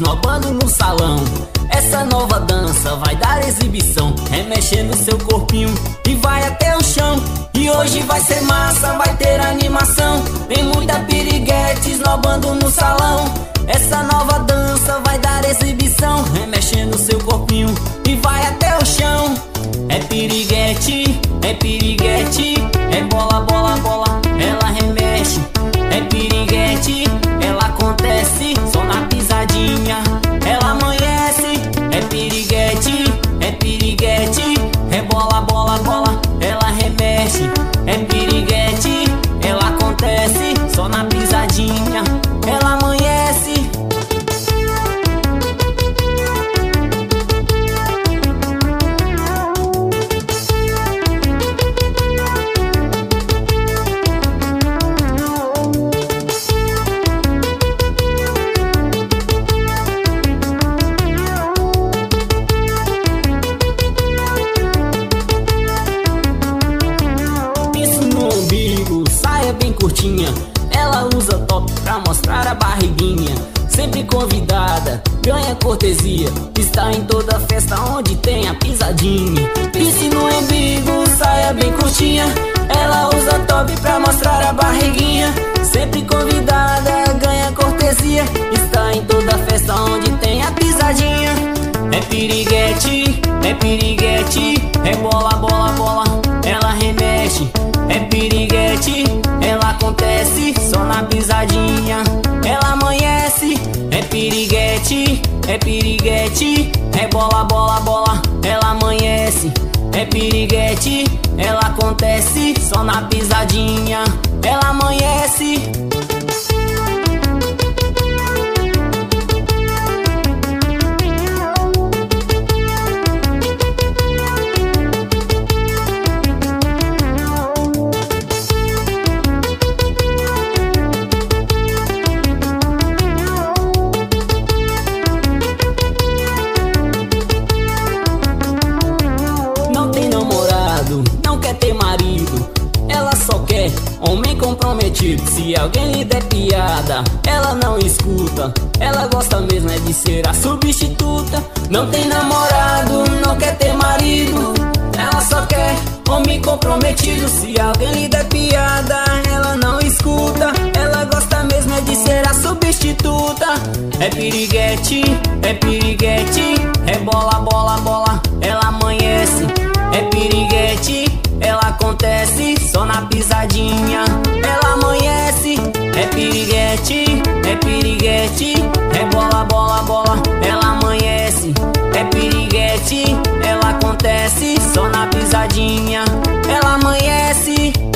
esnobando no salão. Essa nova dança vai dar exibição, remexendo seu corpinho e vai até o chão. E hoje vai ser massa, vai ter animação, tem muita piriguete esnobando no salão. Essa nova dança vai dar exibição, remexendo seu corpinho e vai até o chão. É piriguete, é bola, bola, bola, ela remexe. É piriguete, ela acontece só na pisadinha, ela amanhece. É piriguete, é bola, bola, bola, ela remexe. É piriguete, ela acontece só na pisadinha, ela amanhece. Ela usa top pra mostrar a barriguinha, sempre convidada, ganha cortesia, está em toda festa onde tem a pisadinha. Piercing no umbigo, saia bem curtinha, ela usa top pra mostrar a barriguinha, sempre convidada, ganha cortesia, está em toda festa onde tem a pisadinha. É piriguete, é bola, bola, bola, ela remexe. É piriguete, ela acontece só na pisadinha, ela amanhece. É piriguete, é bola, bola, bola, ela amanhece. É piriguete, ela acontece só na pisadinha, ela amanhece. Homem comprometido, se alguém lhe der piada, ela não escuta, ela gosta mesmo é de ser a substituta. Não tem namorado, não quer ter marido, ela só quer homem comprometido. Se alguém lhe der piada, ela não escuta, ela gosta mesmo é de ser a substituta. É piriguete, é bola, bola, bola, ela amanhece. É piriguete, ela acontece só na pisadinha, ela amanhece. É piriguete, é bola, bola, bola, ela amanhece. É piriguete, ela acontece só na pisadinha, ela amanhece.